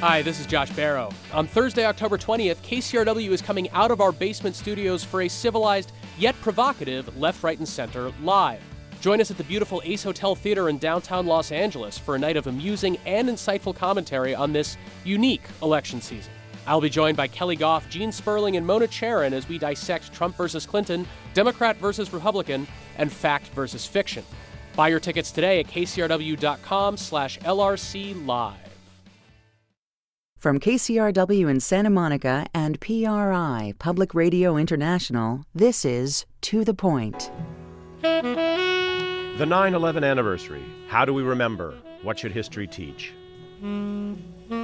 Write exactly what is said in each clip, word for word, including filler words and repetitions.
Hi, this is Josh Barrow. On Thursday, October twentieth, K C R W is coming out of our basement studios for a civilized yet provocative Left, Right, and Center live. Join us at the beautiful Ace Hotel Theater in downtown Los Angeles for a night of amusing and insightful commentary on this unique election season. I'll be joined by Kelly Goff, Gene Sperling, and Mona Charen as we dissect Trump versus Clinton, Democrat versus Republican, and fact versus fiction. Buy your tickets today at kcrw.com slash LRC live. From K C R W in Santa Monica and P R I, Public Radio International, this is To the Point. The nine eleven anniversary. How do we remember? What should history teach? I'm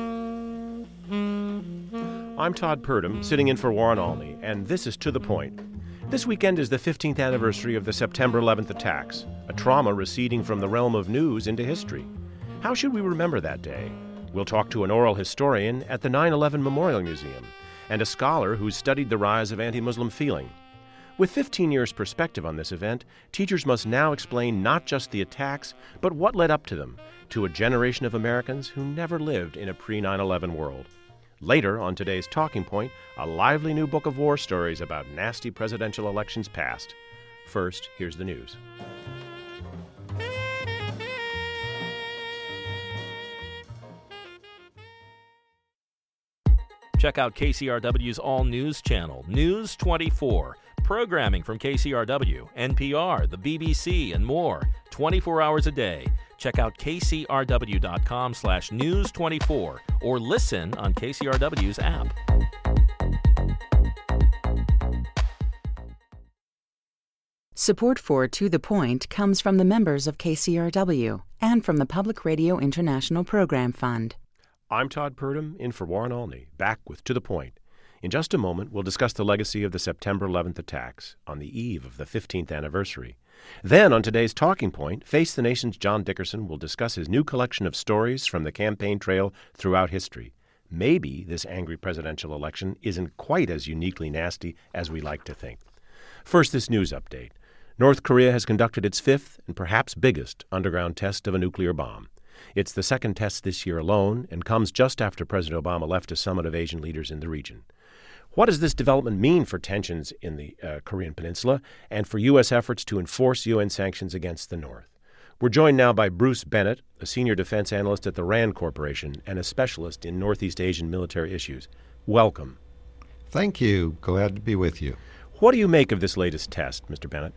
Todd Purdom, sitting in for Warren Olney, and this is To the Point. This weekend is the fifteenth anniversary of the September eleventh attacks, a trauma receding from the realm of news into history. How should we remember that day? We'll talk to an oral historian at the nine eleven Memorial Museum and a scholar who's studied the rise of anti-Muslim feeling. With fifteen years' perspective on this event, teachers must now explain not just the attacks, but what led up to them, to a generation of Americans who never lived in a pre nine eleven world. Later on today's Talking Point, a lively new book of war stories about nasty presidential elections past. First, here's the news. Check out K C R W's all-news channel, News twenty-four. Programming from K C R W, N P R, the B B C, and more, twenty-four hours a day. Check out kcrw.com slash news 24 or listen on K C R W's app. Support for To the Point comes from the members of K C R W and from the Public Radio International Program Fund. I'm Todd Purdom, in for Warren Olney, back with To the Point. In just a moment, we'll discuss the legacy of the September eleventh attacks on the eve of the fifteenth anniversary. Then, on today's Talking Point, Face the Nation's John Dickerson will discuss his new collection of stories from the campaign trail throughout history. Maybe this angry presidential election isn't quite as uniquely nasty as we like to think. First, this news update. North Korea has conducted its fifth and perhaps biggest underground test of a nuclear bomb. It's the second test this year alone and comes just after President Obama left a summit of Asian leaders in the region. What does this development mean for tensions in the uh, Korean Peninsula and for U S efforts to enforce U N sanctions against the North? We're joined now by Bruce Bennett, a senior defense analyst at the RAND Corporation and a specialist in Northeast Asian military issues. Welcome. Thank you. Glad to be with you. What do you make of this latest test, Mister Bennett?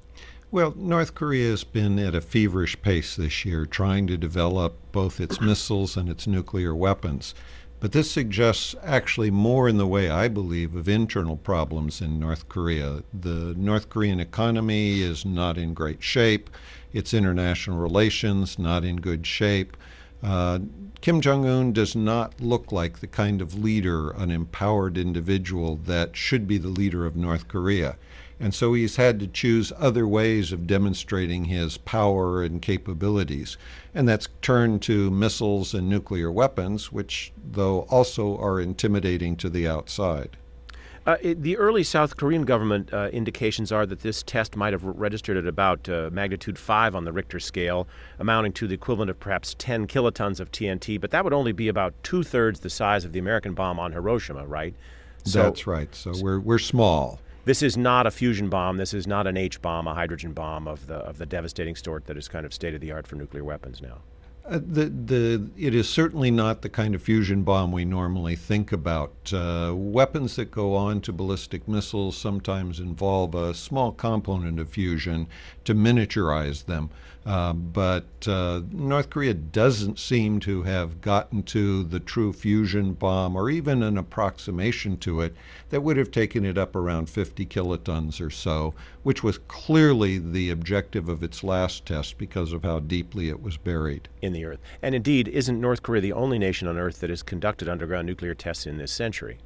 Well, North Korea has been at a feverish pace this year, trying to develop both its missiles and its nuclear weapons. But this suggests actually more in the way, I believe, of internal problems in North Korea. The North Korean economy is not in great shape. Its international relations not in good shape. Uh, Kim Jong-un does not look like the kind of leader, an empowered individual that should be the leader of North Korea. And so he's had to choose other ways of demonstrating his power and capabilities. And that's turned to missiles and nuclear weapons, which, though, also are intimidating to the outside. Uh, it, the early South Korean government uh, indications are that this test might have registered at about uh, magnitude five on the Richter scale, amounting to the equivalent of perhaps ten kilotons of T N T, but that would only be about two-thirds the size of the American bomb on Hiroshima, right? So, That's right. So we're we're small. This is not a fusion bomb. This is not an H bomb, a hydrogen bomb of the of the devastating sort that is kind of state of the art for nuclear weapons now. Uh, the the it is certainly not the kind of fusion bomb we normally think about. Uh, weapons that go on to ballistic missiles sometimes involve a small component of fusion to miniaturize them. Uh, but uh, North Korea doesn't seem to have gotten to the true fusion bomb, or even an approximation to it, that would have taken it up around fifty kilotons or so, which was clearly the objective of its last test because of how deeply it was buried in the earth. And indeed, isn't North Korea the only nation on Earth that has conducted underground nuclear tests in this century?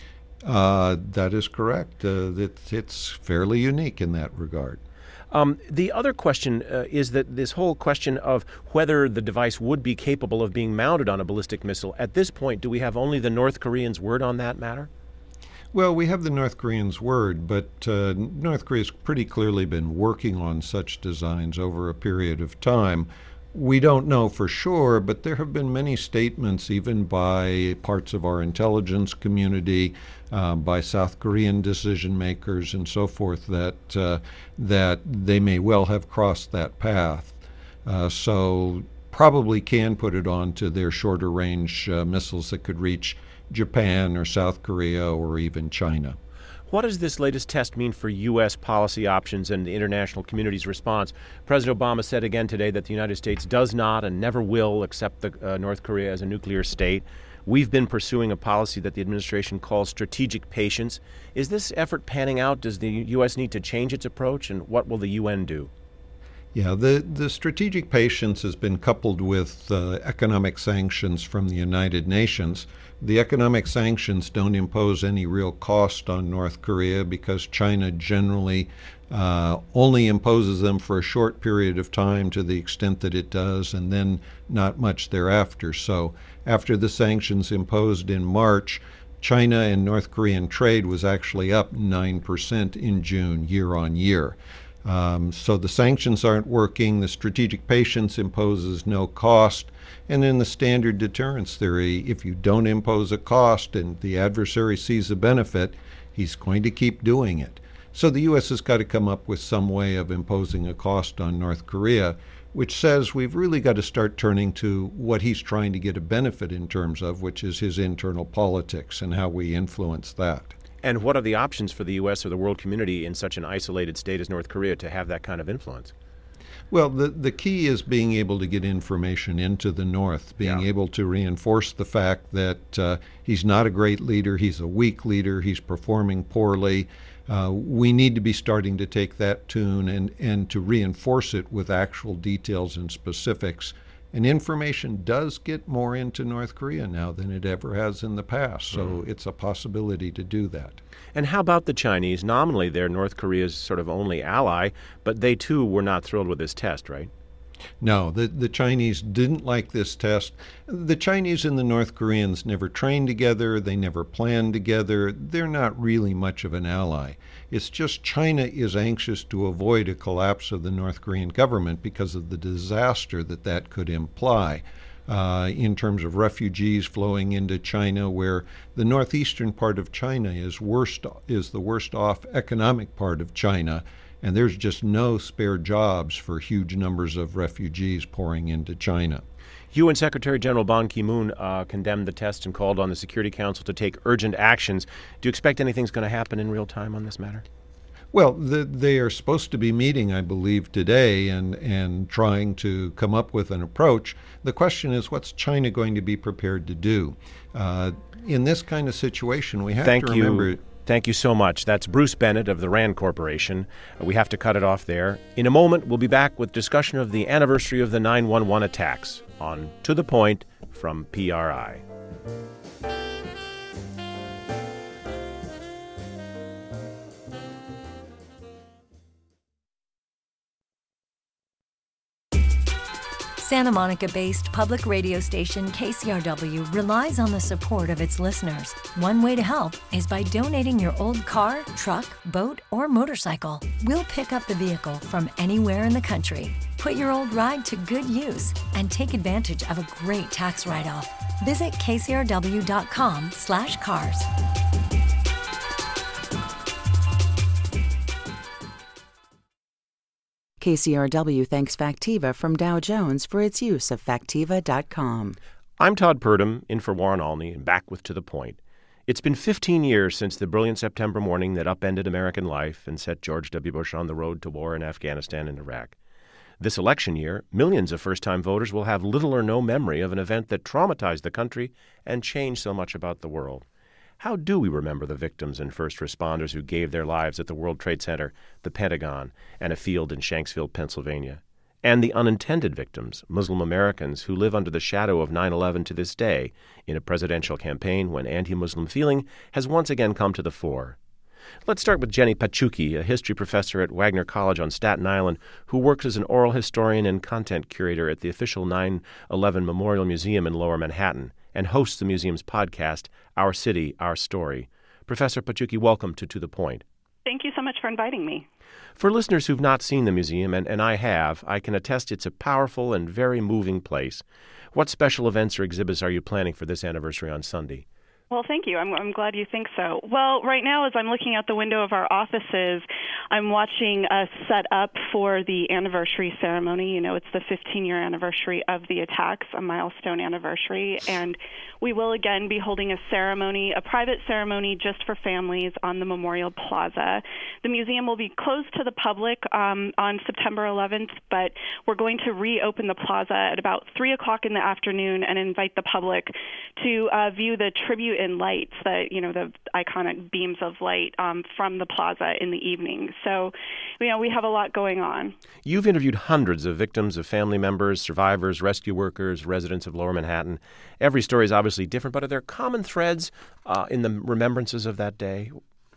Uh, that is correct. Uh, it, it's fairly unique in that regard. Um, the other question uh, is that this whole question of whether the device would be capable of being mounted on a ballistic missile, at this point, do we have only the North Koreans' word on that matter? Well, we have the North Koreans' word, but uh, North Korea's pretty clearly been working on such designs over a period of time. We don't know for sure, but there have been many statements, even by parts of our intelligence community, uh, by South Korean decision makers, and so forth, that uh, that they may well have crossed that path. Uh, so probably can put it on to their shorter range uh, missiles that could reach Japan or South Korea or even China. What does this latest test mean for U S policy options and the international community's response? President Obama said again today that the United States does not and never will accept the, uh, North Korea as a nuclear state. We've been pursuing a policy that the administration calls strategic patience. Is this effort panning out? Does the U S need to change its approach, and what will the U N do? Yeah, the, the strategic patience has been coupled with uh, economic sanctions from the United Nations. The economic sanctions don't impose any real cost on North Korea because China generally uh, only imposes them for a short period of time to the extent that it does, and then not much thereafter. So after the sanctions imposed in March, China and North Korean trade was actually up nine percent in June, year on year. Um, so the sanctions aren't working, the strategic patience imposes no cost, and in the standard deterrence theory, if you don't impose a cost and the adversary sees a benefit, he's going to keep doing it. So the U S has got to come up with some way of imposing a cost on North Korea, which says we've really got to start turning to what he's trying to get a benefit in terms of, which is his internal politics and how we influence that. And what are the options for the U S or the world community in such an isolated state as North Korea to have that kind of influence? Well, the, the key is being able to get information into the North, being Yeah. able to reinforce the fact that uh, he's not a great leader, he's a weak leader, he's performing poorly. Uh, we need to be starting to take that tune and, and to reinforce it with actual details and specifics. And information does get more into North Korea now than it ever has in the past, so mm. it's a possibility to do that. And how about the Chinese? Nominally, they're North Korea's sort of only ally, but they too were not thrilled with this test, right? No, the, the Chinese didn't like this test. The Chinese and the North Koreans never trained together. They never planned together. They're not really much of an ally. It's just China is anxious to avoid a collapse of the North Korean government because of the disaster that that could imply. Uh, in terms of refugees flowing into China, where the northeastern part of China is worst is the worst off economic part of China, and there's just no spare jobs for huge numbers of refugees pouring into China. U N Secretary General Ban Ki-moon uh, condemned the test and called on the Security Council to take urgent actions. Do you expect anything's going to happen in real time on this matter? Well, the, they are supposed to be meeting, I believe, today and, and trying to come up with an approach. The question is, what's China going to be prepared to do? Uh, in this kind of situation, we have Thank to you. remember... Thank you so much. That's Bruce Bennett of the RAND Corporation. Uh, we have to cut it off there. In a moment, we'll be back with discussion of the anniversary of the nine one one attacks on To the Point from P R I. Santa Monica-based public radio station K C R W relies on the support of its listeners. One way to help is by donating your old car, truck, boat, or motorcycle. We'll pick up the vehicle from anywhere in the country. Put your old ride to good use and take advantage of a great tax write-off. Visit kcrw.com slash cars. K C R W thanks Factiva from Dow Jones for its use of Factiva dot com. I'm Todd Purdom, in for Warren Alney, and back with To the Point. It's been fifteen years since the brilliant September morning that upended American life and set George W. Bush on the road to war in Afghanistan and Iraq. This election year, millions of first-time voters will have little or no memory of an event that traumatized the country and changed so much about the world. How do we remember the victims and first responders who gave their lives at the World Trade Center, the Pentagon, and a field in Shanksville, Pennsylvania? And the unintended victims, Muslim Americans who live under the shadow of nine eleven to this day, in a presidential campaign when anti-Muslim feeling has once again come to the fore. Let's start with Jenny Pachuki, a history professor at Wagner College on Staten Island, who works as an oral historian and content curator at the official nine eleven Memorial Museum in Lower Manhattan, and hosts the museum's podcast, Our City, Our Story. Professor Pachuki, welcome to To the Point. Thank you so much for inviting me. For listeners who've not seen the museum, and, and I have, I can attest it's a powerful and very moving place. What special events or exhibits are you planning for this anniversary on Sunday? Well, thank you. I'm, I'm glad you think so. Well, right now, as I'm looking out the window of our offices, I'm watching us set up for the anniversary ceremony. You know, it's the fifteen-year anniversary of the attacks, a milestone anniversary, and we will again be holding a ceremony, a private ceremony just for families on the Memorial Plaza. The museum will be closed to the public um, on September eleventh, but we're going to reopen the plaza at about three o'clock in the afternoon and invite the public to uh, view the tribute in lights, the you know the iconic beams of light um, from the plaza in the evening. So, you know, we have a lot going on. You've interviewed hundreds of victims, of family members, survivors, rescue workers, residents of Lower Manhattan. Every story is obviously different, but are there common threads uh, in the remembrances of that day?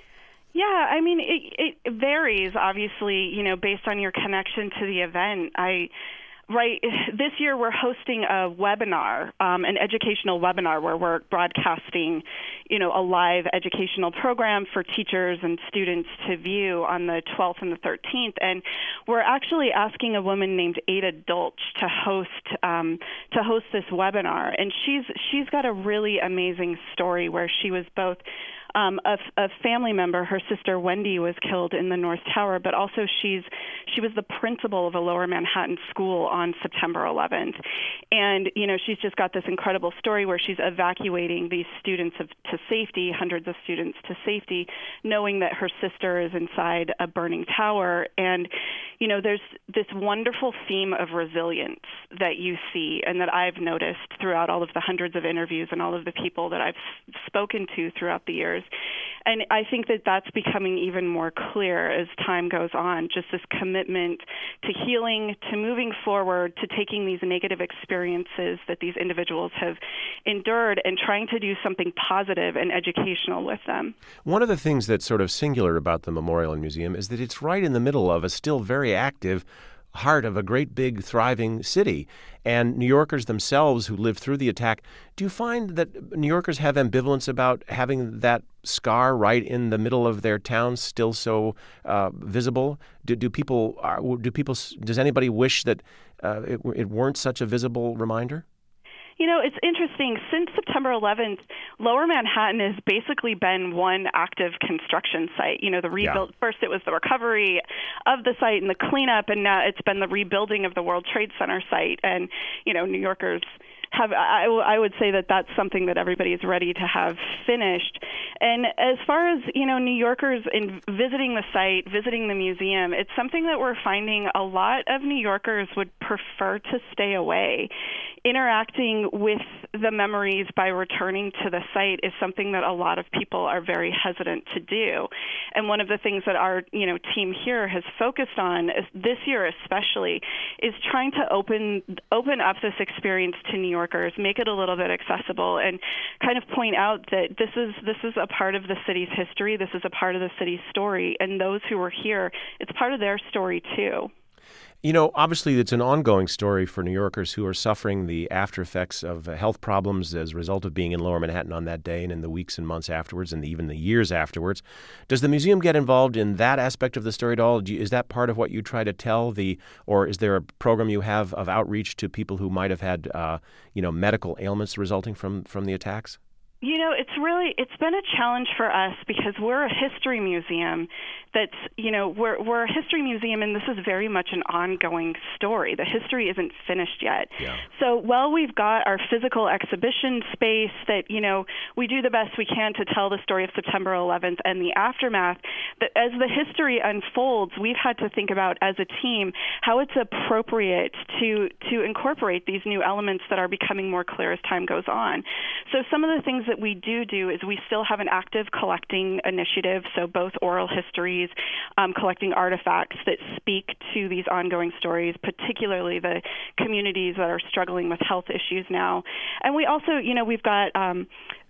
Yeah, I mean, it, it varies, obviously, you know, based on your connection to the event. I Right. This year we're hosting a webinar, um, an educational webinar where we're broadcasting, you know, a live educational program for teachers and students to view on the twelfth and the thirteenth. And we're actually asking a woman named Ada Dolch to host um, to host this webinar. And she's she's got a really amazing story where she was both Um, a, a family member, her sister Wendy, was killed in the North Tower, but also she's she was the principal of a Lower Manhattan school on September eleventh. And, you know, she's just got this incredible story where she's evacuating these students of, to safety, hundreds of students to safety, knowing that her sister is inside a burning tower. And, you know, there's this wonderful theme of resilience that you see and that I've noticed throughout all of the hundreds of interviews and all of the people that I've spoken to throughout the years. And I think that that's becoming even more clear as time goes on, just this commitment to healing, to moving forward, to taking these negative experiences that these individuals have endured and trying to do something positive and educational with them. One of the things that's sort of singular about the Memorial and Museum is that it's right in the middle of a still very active heart of a great big thriving city. And New Yorkers themselves who lived through the attack, do you find that New Yorkers have ambivalence about having that scar right in the middle of their town still so uh, visible? Do, do people are, do people does anybody wish that uh, it, it weren't such a visible reminder? You know, it's interesting. Since September eleventh, Lower Manhattan has basically been one active construction site. You know, the rebuild, yeah. First it was the recovery of the site and the cleanup, and now it's been the rebuilding of the World Trade Center site. And, you know, New Yorkers have, I, I would say that that's something that everybody is ready to have finished. And as far as, you know, New Yorkers in visiting the site, visiting the museum, it's something that we're finding a lot of New Yorkers would prefer to stay away. Interacting with the memories by returning to the site is something that a lot of people are very hesitant to do. And one of the things that our, you know, team here has focused on is, this year especially, is trying to open open up this experience to New Yorkers, make it a little bit accessible, and kind of point out that this is this is a part of the city's history, this is a part of the city's story, and those who were here, it's part of their story too. You know, obviously it's an ongoing story for New Yorkers who are suffering the after effects of uh, health problems as a result of being in Lower Manhattan on that day and in the weeks and months afterwards and even the years afterwards. Does the museum get involved in that aspect of the story at all? Do you, is that part of what you try to tell, the, or is there a program you have of outreach to people who might have had, uh, you know, medical ailments resulting from, from the attacks? You know, it's really, it's been a challenge for us because we're a history museum that's, you know, we're we're a history museum, and this is very much an ongoing story. The history isn't finished yet. Yeah. So while we've got our physical exhibition space that, you know, we do the best we can to tell the story of September eleventh and the aftermath, but as the history unfolds, we've had to think about as a team how it's appropriate to to incorporate these new elements that are becoming more clear as time goes on. So some of the things that we do do is we still have an active collecting initiative, so both oral histories, um, collecting artifacts that speak to these ongoing stories, particularly the communities that are struggling with health issues now. And we also, you know, we've got um,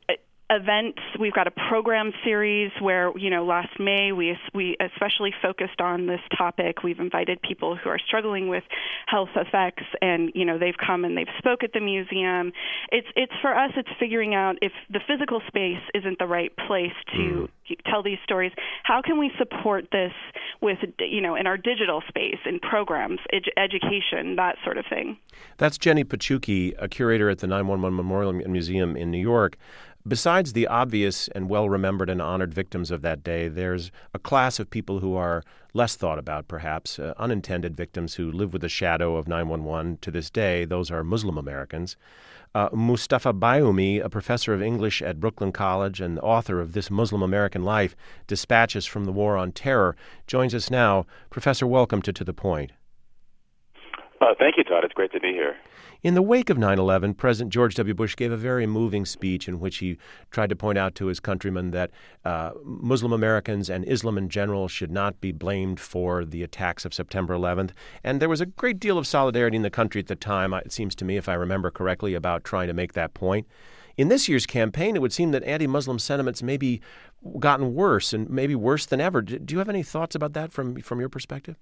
events. We've got a program series where, you know, last May we we especially focused on this topic. We've invited people who are struggling with health effects, and, you know, they've come and they've spoke at the museum. It's it's for us, it's figuring out if the physical space isn't the right place to mm. tell these stories, how can we support this with, you know, in our digital space, in programs, ed- education, that sort of thing. That's Jenny Pachuki, a curator at the nine one one Memorial Museum in New York. Besides the obvious and well-remembered and honored victims of that day, there's a class of people who are less thought about, perhaps, uh, unintended victims who live with the shadow of nine one one to this day. Those are Muslim Americans. Uh, Mustafa Bayoumi, a professor of English at Brooklyn College and author of This Muslim American Life, Dispatches from the War on Terror, joins us now. Professor, welcome to To the Point. Uh, thank you, Todd. It's great to be here. In the wake of nine eleven, President George W. Bush gave a very moving speech in which he tried to point out to his countrymen that uh, Muslim Americans and Islam in general should not be blamed for the attacks of September eleventh. And there was a great deal of solidarity in the country at the time, it seems to me, if I remember correctly, about trying to make that point. In this year's campaign, it would seem that anti-Muslim sentiments maybe gotten worse, and maybe worse than ever. Do you have any thoughts about that from from your perspective?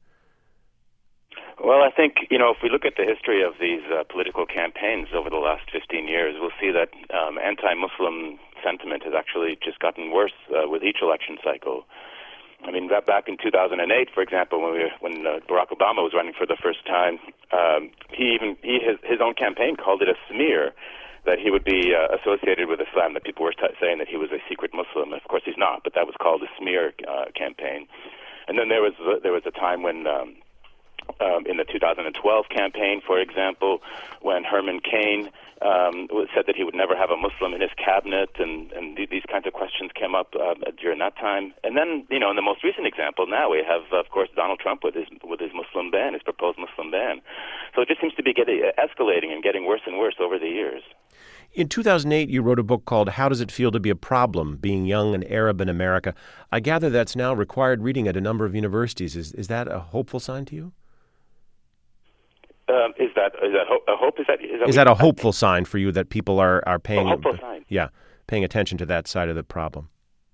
Well, I think, you know, if we look at the history of these uh, political campaigns over the last fifteen years, we'll see that um, anti-Muslim sentiment has actually just gotten worse uh, with each election cycle. I mean, that back in two thousand eight, for example, when we were, when uh, Barack Obama was running for the first time, um, he even he his, his own campaign called it a smear, that he would be uh, associated with Islam, that people were t- saying that he was a secret Muslim. Of course, he's not, but that was called a smear uh, campaign. And then there was uh, there was a time when um, Um, in the two thousand twelve campaign, for example, when Herman Cain um, said that he would never have a Muslim in his cabinet, and, and th- these kinds of questions came up uh, during that time. And then, you know, in the most recent example, now we have, of course, Donald Trump with his with his Muslim ban, his proposed Muslim ban. So it just seems to be getting escalating and getting worse and worse over the years. In two thousand eight, you wrote a book called How Does It Feel to Be a Problem, Being Young and Arab in America. I gather that's now required reading at a number of universities. Is is that a hopeful sign to you? Um, is that is that ho- a hope? Is that is that, is that a hopeful sign for you that people are are paying a hopeful sign? Yeah, paying attention to that side of the problem.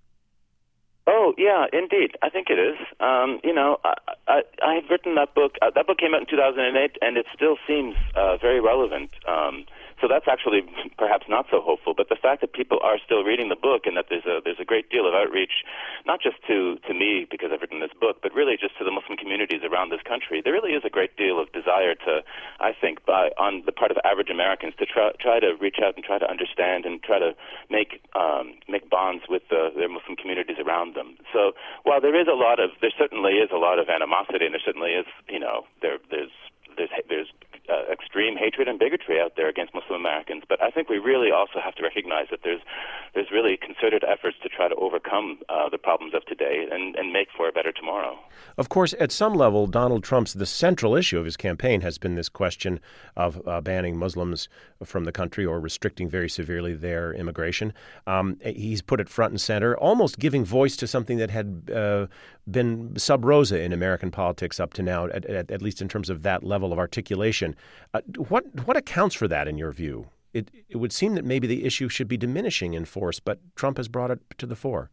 Oh yeah, indeed. I think it is. Um, you know, I, I I have written that book. Uh, that book came out in two thousand eight, and it still seems uh, very relevant. Um, so that's actually perhaps not so hopeful. But the fact that people are still reading the book, and that there's a there's a great deal of outreach, not just to to me because I've written this book, but really just to the Muslim communities around this country. There really is a great deal of desire to, I think, by on the part of average Americans to try try to reach out and try to understand and try to make um, make bonds with the, their Muslim communities around them. So while there is a lot of, there certainly is a lot of animosity, and there certainly is, you know, there there's there's there's uh, extreme hatred and bigotry out there against Muslim Americans. But I think we really also have to recognize that there's there's really concerted efforts to try to overcome uh, the problems of today and, and make for a better tomorrow. Of course, at some level, Donald Trump's, the central issue of his campaign has been this question of uh, banning Muslims from the country or restricting very severely their immigration. Um, he's put it front and center, almost giving voice to something that had uh, been sub rosa in American politics up to now, at, at, at least in terms of that level of articulation. Uh, what what accounts for that in your view? It, it would seem that maybe the issue should be diminishing in force, but Trump has brought it to the fore.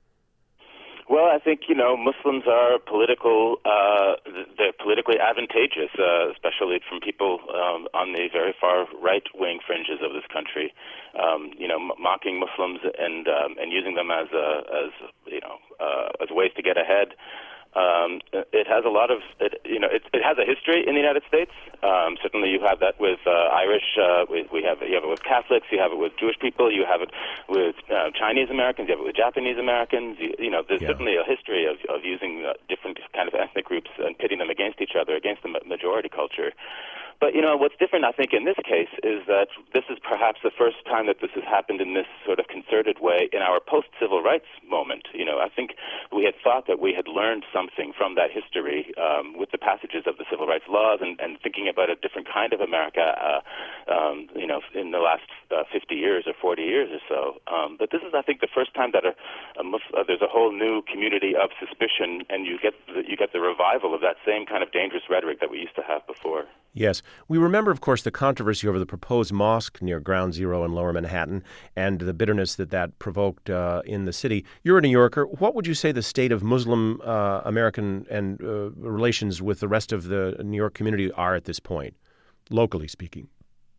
Well, I think, you know, Muslims are political, uh, they're politically advantageous, uh, especially from people um, on the very far right-wing fringes of this country. Um, you know, m- mocking Muslims and um, and using them as, a, as you know, uh, as ways to get ahead. Um, it has a lot of, it, you know, it, it has a history in the United States. Um, certainly, you have that with uh, Irish. Uh, we, we have you have it with Catholics. You have it with Jewish people. You have it with uh, Chinese Americans. You have it with Japanese Americans. You, you know, there's yeah. certainly a history of of using uh, different kind of ethnic groups and pitting them against each other, against the majority culture. But, you know, what's different, I think, in this case is that this is perhaps the first time that this has happened in this sort of concerted way in our post-civil rights moment. You know, I think we had thought that we had learned something from that history um, with the passages of the civil rights laws and, and thinking about a different kind of America, uh, um, you know, in the last uh, fifty years or forty years or so. Um, but this is, I think, the first time that a, a Muslim, uh, there's a whole new community of suspicion, and you get the, you get the revival of that same kind of dangerous rhetoric that we used to have before. Yes. We remember, of course, the controversy over the proposed mosque near Ground Zero in Lower Manhattan and the bitterness that that provoked uh, in the city. You're a New Yorker. What would you say the state of Muslim uh, American and uh, relations with the rest of the New York community are at this point, locally speaking?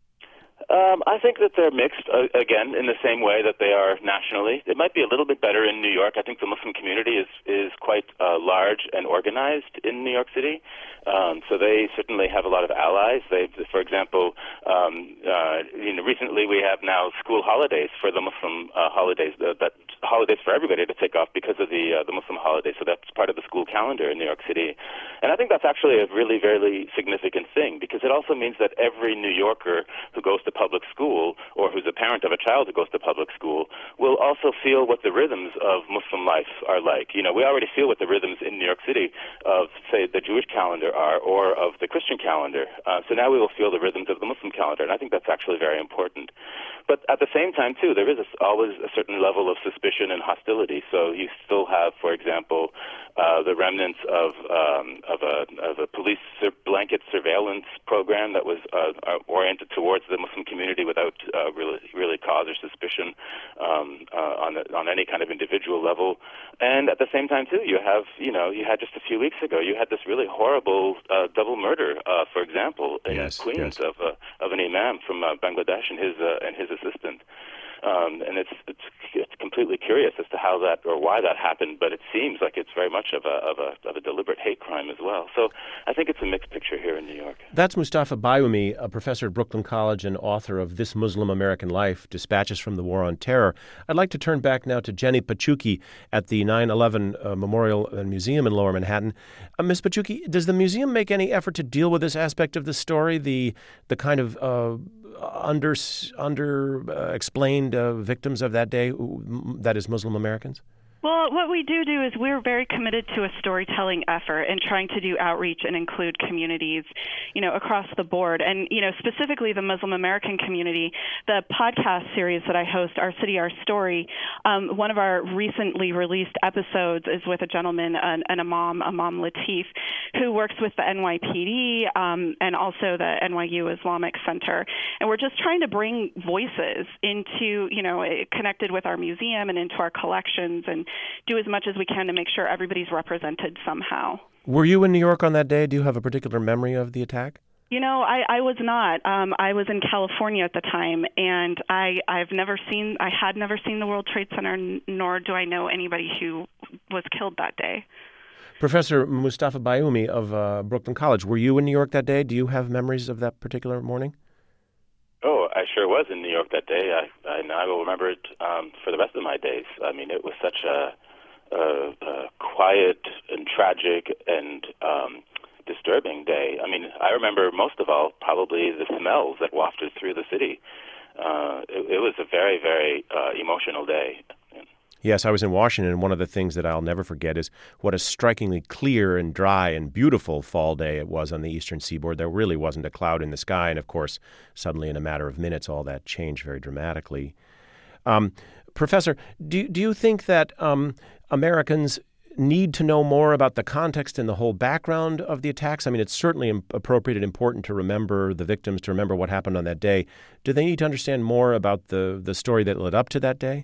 Um, I think that they're mixed, uh, again, in the same way that they are nationally. It might be a little bit better in New York. I think the Muslim community is, is quite uh, large and organized in New York City. Um, so they certainly have a lot of allies. They, for example, um, uh, you know, recently we have now school holidays for the Muslim uh, holidays, uh, that holidays for everybody to take off because of the uh, the Muslim holidays. So that's part of the school calendar in New York City. And I think that's actually a really, very significant thing because it also means that every New Yorker who goes to public school or who's a parent of a child who goes to public school will also feel what the rhythms of Muslim life are like. You know, we already feel what the rhythms in New York City of, say, the Jewish calendar are or of the Christian calendar. Uh, so now we will feel the rhythms of the Muslim calendar, and I think that's actually very important. But at the same time, too, there is a, always a certain level of suspicion and hostility. So you still have, for example, uh, the remnants of um, of a of a police sur- blanket surveillance program that was uh, oriented towards the Muslim community without uh, really really cause or suspicion um, uh, on the, on any kind of individual level. And at the same time, too, you have you know you had just a few weeks ago you had this really horrible uh, double murder, uh, for example, in yes, Queens yes. of uh, of an imam from uh, Bangladesh and his uh, and his assistant. Um, and it's, it's it's completely curious as to how that or why that happened, but it seems like it's very much of a of a of a deliberate hate crime as well. So I think it's a mixed picture here in New York. That's Mustafa Bayoumi, a professor at Brooklyn College and author of This Muslim American Life, Dispatches from the War on Terror. I'd like to turn back now to Jenny Paciucchi at the nine eleven uh, Memorial and Museum in Lower Manhattan. Uh, Miz Paciucchi, does the museum make any effort to deal with this aspect of the story, the the kind of uh, under under uh, explained uh, victims of that day, that is Muslim Americans? Well, what we do do is we're very committed to a storytelling effort and trying to do outreach and include communities, you know, across the board. And, you know, specifically the Muslim American community, the podcast series that I host, Our City, Our Story, um, one of our recently released episodes is with a gentleman, an, an imam, Imam Latif, who works with the N Y P D um, and also the N Y U Islamic Center. And we're just trying to bring voices into, you know, connected with our museum and into our collections and do as much as we can to make sure everybody's represented somehow. Were you in New York on that day? Do you have a particular memory of the attack? You know, I, I was not. Um, I was in California at the time, and I, I've never seen, I had never seen the World Trade Center, nor do I know anybody who was killed that day. Professor Mustafa Bayoumi of uh, Brooklyn College, were you in New York that day? Do you have memories of that particular morning? Oh, I sure was in New York that day. I I, I will remember it um, for the rest of my days. I mean, it was such a, a, a quiet and tragic and um, disturbing day. I mean, I remember most of all probably the smells that wafted through the city. Uh, it, it was a very, very uh, emotional day. Yes, I was in Washington, and one of the things that I'll never forget is what a strikingly clear and dry and beautiful fall day it was on the eastern seaboard. There really wasn't a cloud in the sky, and of course, suddenly in a matter of minutes, all that changed very dramatically. Um, Professor, do, do you think that um, Americans need to know more about the context and the whole background of the attacks? I mean, it's certainly appropriate and important to remember the victims, to remember what happened on that day. Do they need to understand more about the, the story that led up to that day?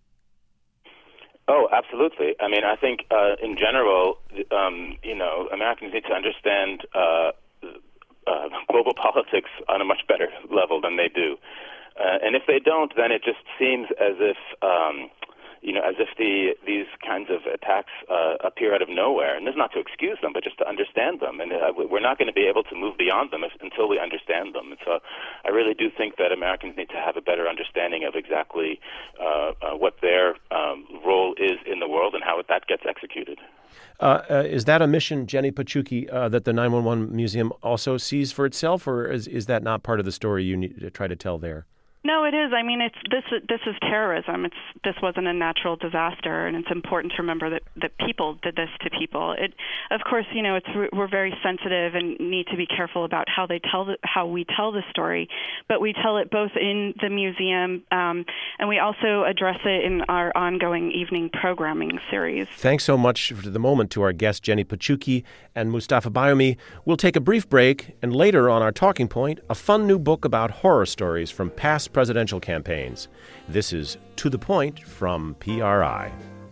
Oh, absolutely. I mean, I think uh, in general, um, you know, Americans need to understand uh, uh, global politics on a much better level than they do. Uh, and if they don't, then it just seems as if, um, you know, as if the these kinds of attacks uh, appear out of nowhere. And this is not to excuse them, but just to understand them. And uh, we're not going to be able to move beyond them if, until we understand them. And so I really do think that Americans need to have a better understanding of exactly uh, uh, what their um, role is in the world and how that gets executed. Uh, uh, is that a mission, Jenny Paciucchi, uh, that the nine one one Museum also sees for itself, or is, is that not part of the story you need to try to tell there? No, it is. I mean, it's this. This is terrorism. It's this wasn't a natural disaster, and it's important to remember that, that people did this to people. It, of course, you know, it's we're very sensitive and need to be careful about how they tell the, how we tell the story, but we tell it both in the museum um, and we also address it in our ongoing evening programming series. Thanks so much for the moment to our guests Jenny Paciucchi and Mustafa Bayoumi. We'll take a brief break, and later on our Talking Point, a fun new book about horror stories from past presidential campaigns. This is To the Point from P R I.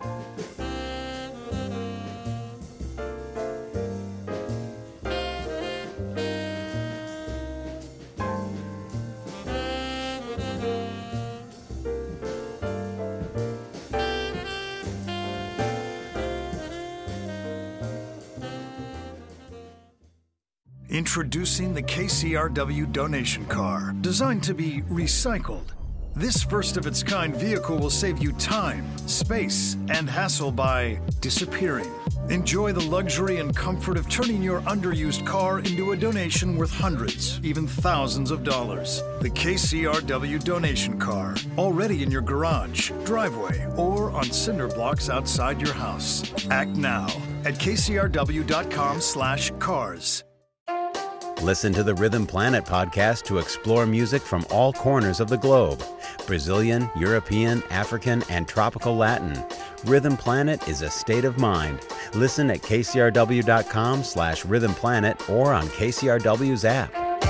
Introducing the K C R W donation car, designed to be recycled. This first-of-its-kind vehicle will save you time, space, and hassle by disappearing. Enjoy the luxury and comfort of turning your underused car into a donation worth hundreds, even thousands of dollars. The K C R W donation car, already in your garage, driveway, or on cinder blocks outside your house. Act now at k c r w dot com slash cars. Listen to the Rhythm Planet podcast to explore music from all corners of the globe. Brazilian, European, African, and tropical Latin. Rhythm Planet is a state of mind. Listen at k c r w dot com slash rhythm planet or on K C R W's app.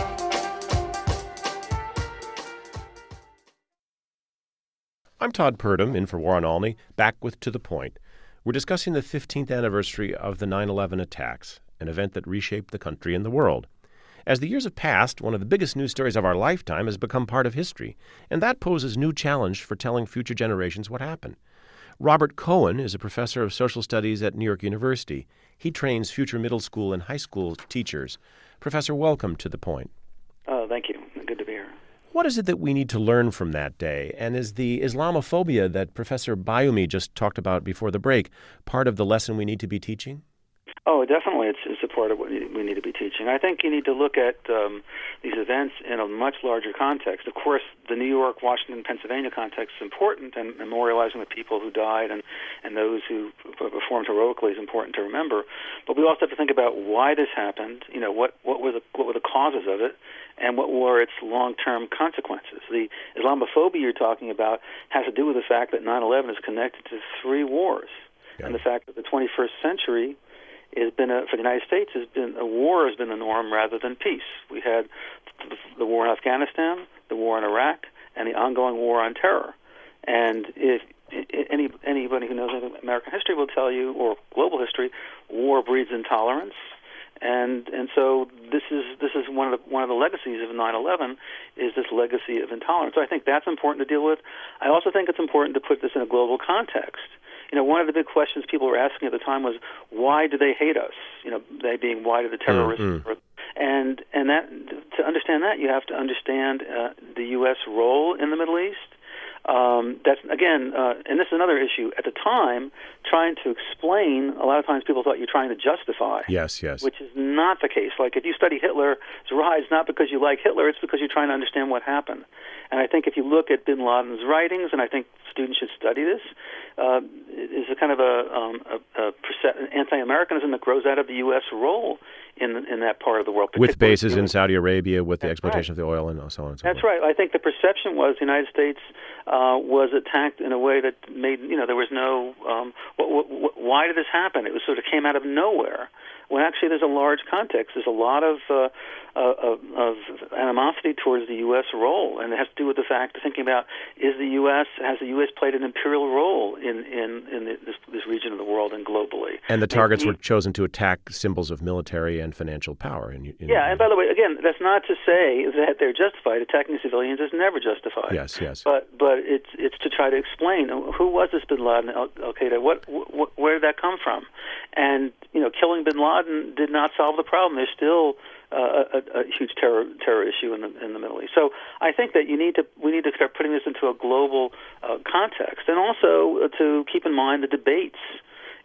I'm Todd Purdom, in for Warren Olney, back with To the Point. We're discussing the fifteenth anniversary of the nine eleven attacks, an event that reshaped the country and the world. As the years have passed, one of the biggest news stories of our lifetime has become part of history, and that poses new challenge for telling future generations what happened. Robert Cohen is a professor of social studies at New York University. He trains future middle school and high school teachers. Professor, welcome to The Point. Oh, thank you. Good to be here. What is it that we need to learn from that day? And is the Islamophobia that Professor Bayoumi just talked about before the break part of the lesson we need to be teaching? Oh, definitely. It's, it's a part of what we need to be teaching. I think you need to look at um, these events in a much larger context. Of course, the New York, Washington, Pennsylvania context is important, and memorializing the people who died and, and those who performed heroically is important to remember. But we also have to think about why this happened. You know, what what were the what were the causes of it, and what were its long-term consequences. The Islamophobia you're talking about has to do with the fact that nine eleven is connected to three wars, yeah. and the fact that the twenty-first century has been a, for the United States has been a war has been the norm rather than peace. We had the war in Afghanistan, the war in Iraq, and the ongoing war on terror. And if any anybody who knows American history will tell you, or global history, war breeds intolerance. And and so this is this is one of the one of the legacies of nine eleven is this legacy of intolerance. So I think that's important to deal with. I also think it's important to put this in a global context. You know, one of the big questions people were asking at the time was, why do they hate us? You know, they being, why do the terrorists? Mm-hmm. And and that to understand that, you have to understand uh, the U S role in the Middle East. Um, that's again, uh, and this is another issue. At the time, trying to explain, a lot of times people thought you're trying to justify. Yes, yes. Which is not the case. Like if you study Hitler's rise, not because you like Hitler, it's because you're trying to understand what happened. And I think if you look at Bin Laden's writings, and I think students should study this, uh, is a kind of a, um, a, a anti-Americanism that grows out of the U S role in in that part of the world. With bases in Saudi Arabia, with the exploitation right. of the oil and so on and so That's forth. right. I think the perception was the United States uh, was attacked in a way that made, you know, there was no, um, what, what, why did this happen? It was sort of came out of nowhere. When actually there's a large context. There's a lot of, uh, of, of animosity towards the U S role, and it has to do with the fact of thinking about, is the U S, has the U S played an imperial role in, in, in the, this, this region of the world and globally? And the targets and, were chosen to attack symbols of military and financial power. In, in, yeah, and by the way, again, that's not to say that they're justified. Attacking civilians is never justified. Yes, yes. But but it's it's to try to explain who was this Bin Laden, Al Qaeda, what, what where did that come from? And you know, killing Bin Laden did not solve the problem. There's still uh, a, a huge terror terror issue in the in the Middle East. So I think that you need to we need to start putting this into a global uh, context, and also uh, to keep in mind the debates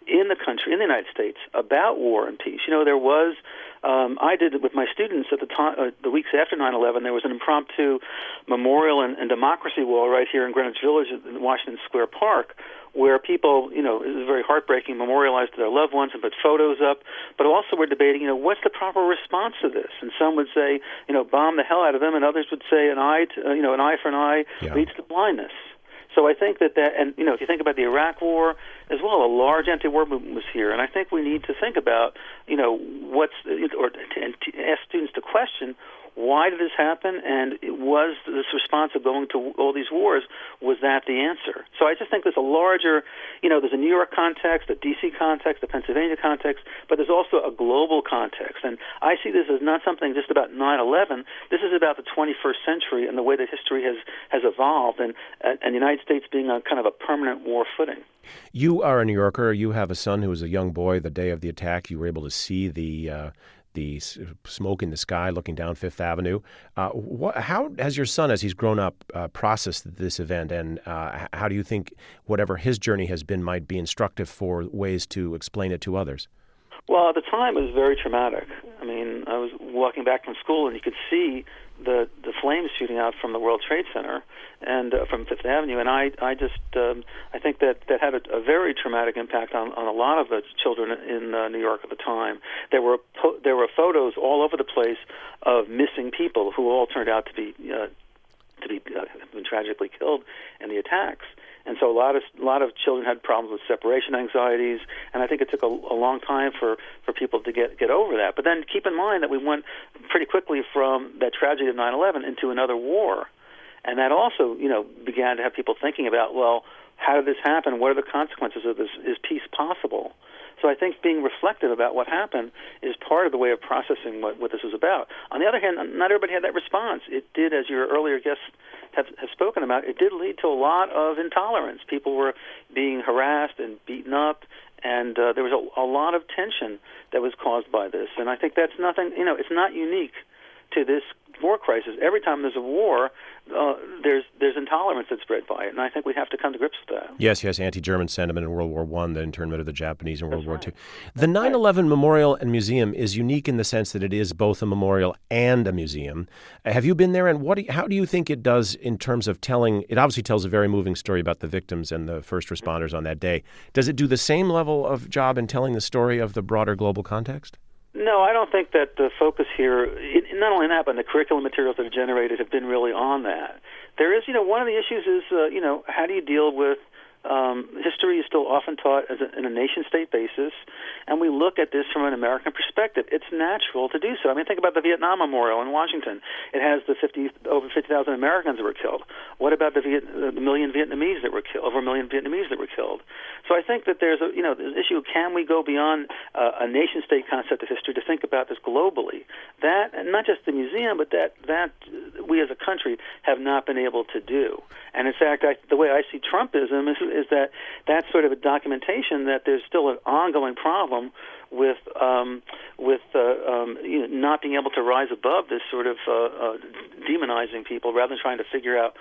in the country, in the United States, about war and peace. You know, there was, um, I did it with my students at the time, uh, the weeks after nine eleven, there was an impromptu memorial and, and democracy wall right here in Greenwich Village in Washington Square Park, where people, you know, it was very heartbreaking, memorialized their loved ones and put photos up, but also we're debating, you know, what's the proper response to this? And some would say, you know, bomb the hell out of them, and others would say an eye, to, uh, you know, an eye for an eye yeah. leads to blindness. So I think that that, and, you know, if you think about the Iraq War as well, a large anti-war movement was here, and I think we need to think about, you know, what's, or to, and to ask students to question, why did this happen, and was this response of going to all these wars, was that the answer? So I just think there's a larger, you know, there's a New York context, a D C context, a Pennsylvania context, but there's also a global context. And I see this as not something just about nine eleven. This is about the twenty-first century and the way that history has, has evolved, and, and the United States being on kind of a permanent war footing. You are a New Yorker. You have a son who was a young boy the day of the attack. You were able to see the uh, the smoke in the sky looking down Fifth Avenue. Uh, what, how has your son, as he's grown up, uh, processed this event, and uh, how do you think whatever his journey has been might be instructive for ways to explain it to others? Well, at the time, it was very traumatic. I mean, I was walking back from school, and you could see the the flames shooting out from the World Trade Center and uh, from Fifth Avenue, and I I just um, I think that that had a, a very traumatic impact on, on a lot of the children in uh, New York at the time. There were po- there were photos all over the place of missing people who all turned out to be uh, to be uh, been tragically killed in the attacks. And so a lot of a lot of children had problems with separation anxieties, and I think it took a, a long time for, for people to get, get over that. But then keep in mind that we went pretty quickly from that tragedy of nine eleven into another war, and that also, you know, began to have people thinking about, well, how did this happen? What are the consequences of this? Is peace possible? So I think being reflective about what happened is part of the way of processing what, what this was about. On the other hand, not everybody had that response. It did, as your earlier guests have, have spoken about, it did lead to a lot of intolerance. People were being harassed and beaten up, and uh, there was a, a lot of tension that was caused by this. And I think that's nothing, you know, it's not unique to this war crisis. Every time there's a war, uh, there's there's intolerance that's spread by it, and I think we have to come to grips with that. Yes, yes, anti-German sentiment in World War One, the internment of the Japanese in World that's War right. Two. The nine eleven Memorial and Museum is unique in the sense that it is both a memorial and a museum. Have you been there, and what? Do you, how do you think it does in terms of telling? It obviously tells a very moving story about the victims and the first responders on that day. Does it do the same level of job in telling the story of the broader global context? No, I don't think that the focus here, it, not only that, but the curriculum materials that are generated have been really on that. There is, you know, one of the issues is, uh, you know, how do you deal with Um, history is still often taught as a, in a nation-state basis, and we look at this from an American perspective. It's natural to do so. I mean, think about the Vietnam Memorial in Washington. It has the fifty over fifty thousand Americans that were killed. What about the, Viet, the million Vietnamese that were killed? Over a million Vietnamese that were killed. So I think that there's a you know there's an issue. Can we go beyond uh, a nation-state concept of history to think about this globally? That, and not just the museum, but that that we as a country have not been able to do. And in fact, I, the way I see Trumpism is, is that that's sort of a documentation that there's still an ongoing problem with um, with uh, um, you know, not being able to rise above this sort of uh, uh, demonizing people rather than trying to figure out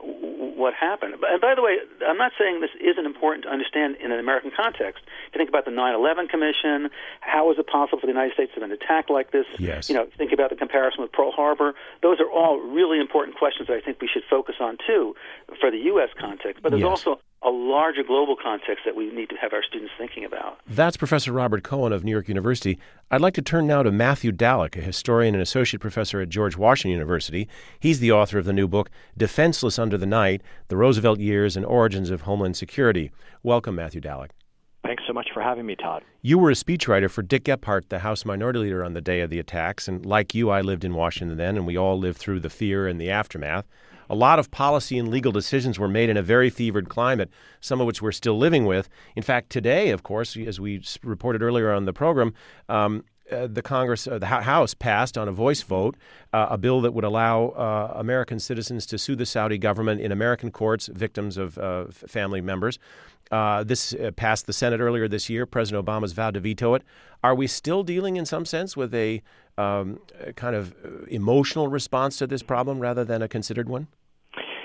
what happened. And by the way, I'm not saying this isn't important to understand in an American context. If you think about the nine eleven Commission, how is it possible for the United States to have been attacked like this? Yes. You know, think about the comparison with Pearl Harbor. Those are all really important questions that I think we should focus on, too, for the U S context. But there's Yes. also a larger global context that we need to have our students thinking about. That's Professor Robert Cohen of New York University. I'd like to turn now to Matthew Dallek, a historian and associate professor at George Washington University. He's the author of the new book, Defenseless Under the Night, The Roosevelt Years and Origins of Homeland Security. Welcome, Matthew Dallek. Thanks so much for having me, Todd. You were a speechwriter for Dick Gephardt, the House Minority Leader, on the day of the attacks. And like you, I lived in Washington then, and we all lived through the fear and the aftermath. A lot of policy and legal decisions were made in a very fevered climate, some of which we're still living with. In fact, today, of course, as we reported earlier on the program, um, uh, the Congress, uh, the House passed on a voice vote uh, a bill that would allow uh, American citizens to sue the Saudi government in American courts, victims of uh, family members. Uh, this uh, passed the Senate earlier this year. President Obama's vowed to veto it. Are we still dealing, in some sense, with a, um, a kind of emotional response to this problem rather than a considered one?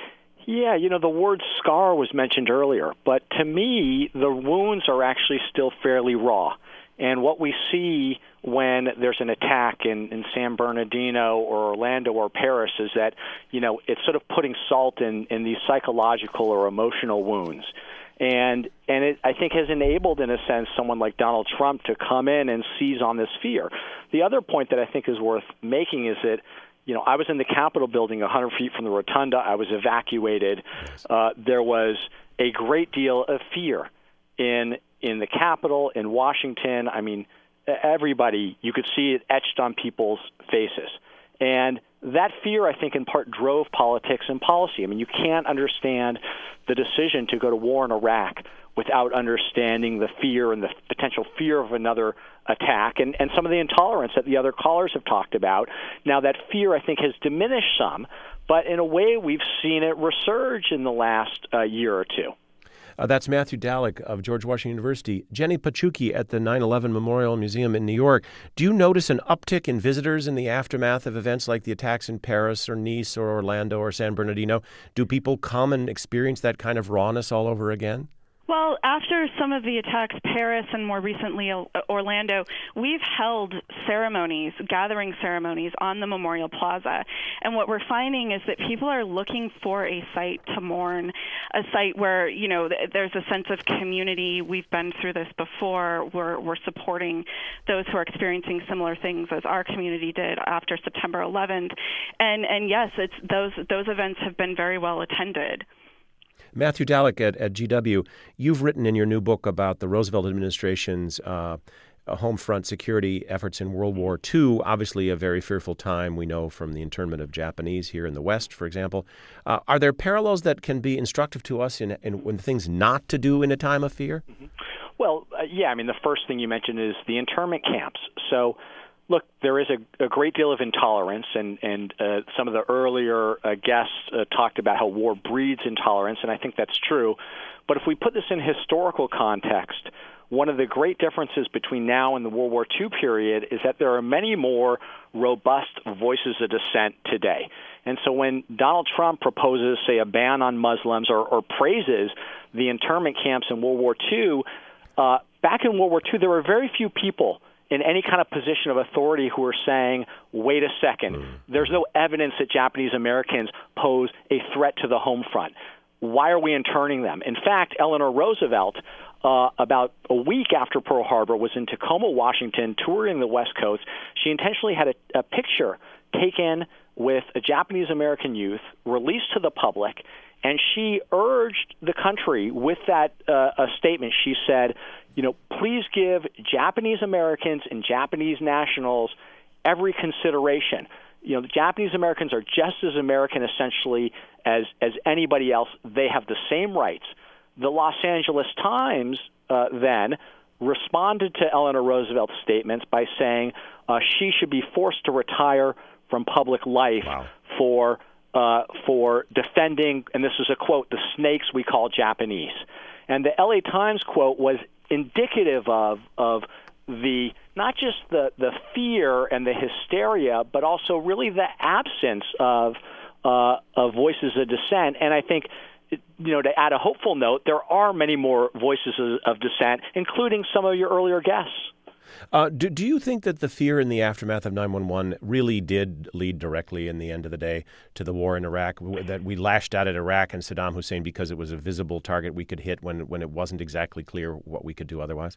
Yeah, you know, the word scar was mentioned earlier, but to me, the wounds are actually still fairly raw. And what we see when there's an attack in, in San Bernardino or Orlando or Paris is that, you know, it's sort of putting salt in, in these psychological or emotional wounds. And and it, I think, has enabled, in a sense, someone like Donald Trump to come in and seize on this fear. The other point that I think is worth making is that, you know, I was in the Capitol building one hundred feet from the rotunda. I was evacuated. Yes. Uh, there was a great deal of fear in in the Capitol, in Washington. I mean, everybody, you could see it etched on people's faces. And that fear, I think, in part drove politics and policy. I mean, you can't understand the decision to go to war in Iraq without understanding the fear and the potential fear of another attack and, and some of the intolerance that the other callers have talked about. Now, that fear, I think, has diminished some, but in a way we've seen it resurge in the last uh, year or two. Uh, that's Matthew Dallek of George Washington University. Jenny Pachuki at the nine eleven Memorial Museum in New York. Do you notice an uptick in visitors in the aftermath of events like the attacks in Paris or Nice or Orlando or San Bernardino? Do people come and experience that kind of rawness all over again? Well, after some of the attacks, Paris and more recently Orlando, we've held ceremonies, gathering ceremonies on the Memorial Plaza. And what we're finding is that people are looking for a site to mourn, a site where, you know, there's a sense of community. We've been through this before. We're, we're supporting those who are experiencing similar things as our community did after September eleventh. And, and yes, it's those, those events have been very well attended. Matthew Dallek at, at G W, you've written in your new book about the Roosevelt administration's uh, home front security efforts in World War Two, obviously a very fearful time, we know, from the internment of Japanese here in the West, for example. Uh, are there parallels that can be instructive to us in, in, in things not to do in a time of fear? Mm-hmm. Well, uh, yeah, I mean, the first thing you mentioned is the internment camps. So, look, there is a, a great deal of intolerance, and, and uh, some of the earlier uh, guests uh, talked about how war breeds intolerance, and I think that's true. But if we put this in historical context, one of the great differences between now and the World War Two period is that there are many more robust voices of dissent today. And so when Donald Trump proposes, say, a ban on Muslims or, or praises the internment camps in World War Two, uh, back in World War Two, there were very few people in any kind of position of authority who are saying, wait a second, mm. there's no evidence that Japanese Americans pose a threat to the home front. Why are we interning them? In fact, Eleanor Roosevelt, uh, about a week after Pearl Harbor, was in Tacoma, Washington, touring the West Coast. She intentionally had a, a picture taken with a Japanese American youth, released to the public, and she urged the country with that uh, a statement. She said, you know, please give Japanese Americans and Japanese nationals every consideration. You know, the Japanese Americans are just as American, essentially, as, as anybody else. They have the same rights. The Los Angeles Times uh, then responded to Eleanor Roosevelt's statements by saying uh, she should be forced to retire from public life wow. for uh, for defending, and this is a quote, the snakes we call Japanese. And the L A Times quote was indicative of of the not just the, the fear and the hysteria, but also really the absence of uh, of voices of dissent. And I think, you know, to add a hopeful note, there are many more voices of, of dissent, including some of your earlier guests. Uh, do, do you think that the fear in the aftermath of nine one one really did lead directly, in the end of the day, to the war in Iraq, that we lashed out at Iraq and Saddam Hussein because it was a visible target we could hit when, when it wasn't exactly clear what we could do otherwise?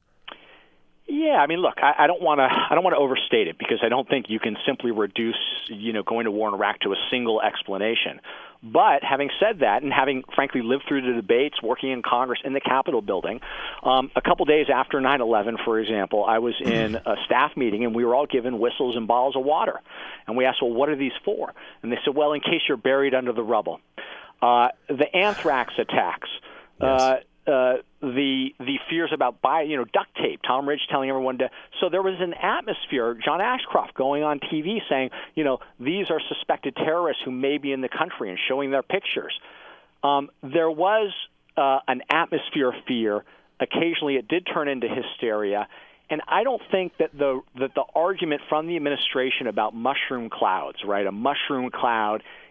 Yeah, I mean, look, I, I don't want to I don't want to overstate it, because I don't think you can simply reduce, you know, going to war in Iraq to a single explanation. But having said that, and having, frankly, lived through the debates, working in Congress in the Capitol building, um, a couple days after nine eleven, for example, I was in a staff meeting, and we were all given whistles and bottles of water. And we asked, well, what are these for? And they said, well, in case you're buried under the rubble. Uh, the anthrax attacks. Yes. Uh, Uh, the the fears about buy, you know, duct tape, Tom Ridge telling everyone to. So there was an atmosphere, John Ashcroft going on T V saying, you know, these are suspected terrorists who may be in the country, and showing their pictures. Um, there was uh, an atmosphere of fear. Occasionally it did turn into hysteria. And I don't think that the that the argument from the administration about mushroom clouds, right, a mushroom cloud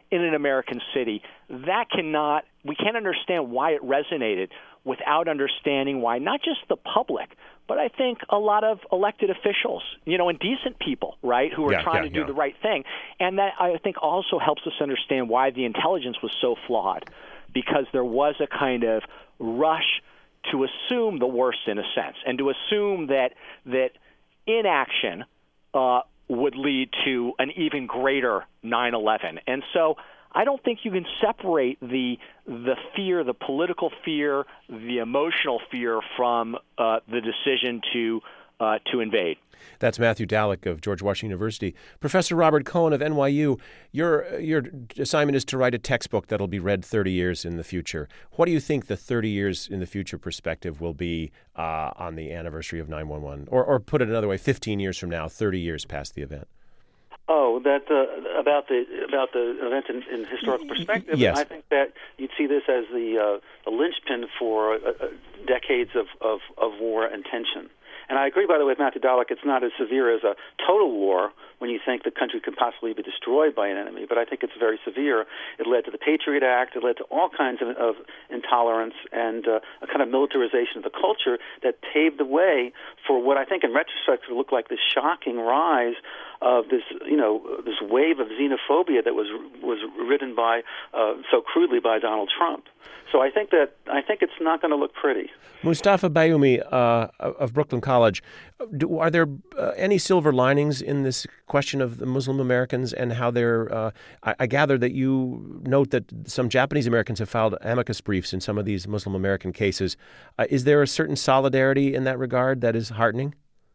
in an American city. That cannot, we can't understand why it resonated without understanding why not just the public, but I think a lot of elected officials, you know, and decent people, right, who are yeah, trying yeah, to do yeah. the right thing. And that, I think, also helps us understand why the intelligence was so flawed, because there was a kind of rush to assume the worst in a sense, and to assume that that inaction uh, would lead to an even greater nine eleven. And so I don't think you can separate the the fear, the political fear, the emotional fear from uh, the decision to uh, to invade. That's Matthew Dallek of George Washington University. Professor Robert Cohen of N Y U, your your assignment is to write a textbook that'll be read thirty years in the future. What do you think the thirty years in the future perspective will be uh, on the anniversary of nine one one? Or, or put it another way, fifteen years from now, thirty years past the event? Oh, that uh, about the about the event in, in historical perspective. Yes. I think that you'd see this as the uh, the linchpin for uh, uh, decades of, of, of war and tension. And I agree, by the way, with Matthew Dallek, it's not as severe as a total war when you think the country could possibly be destroyed by an enemy, but I think it's very severe. It led to the Patriot Act. It led to all kinds of, of intolerance and uh, a kind of militarization of the culture that paved the way for what I think in retrospect would look like this shocking rise of this, you know, this wave of xenophobia that was was ridden by uh, so crudely by Donald Trump. So I think that I think it's not going to look pretty. Mustafa Bayoumi uh, of Brooklyn College, do, are there uh, any silver linings in this question of the Muslim Americans and how they're? Uh, I, I gather that you note that some Japanese Americans have filed amicus briefs in some of these Muslim American cases. Uh, is there a certain solidarity in that regard that is heartening?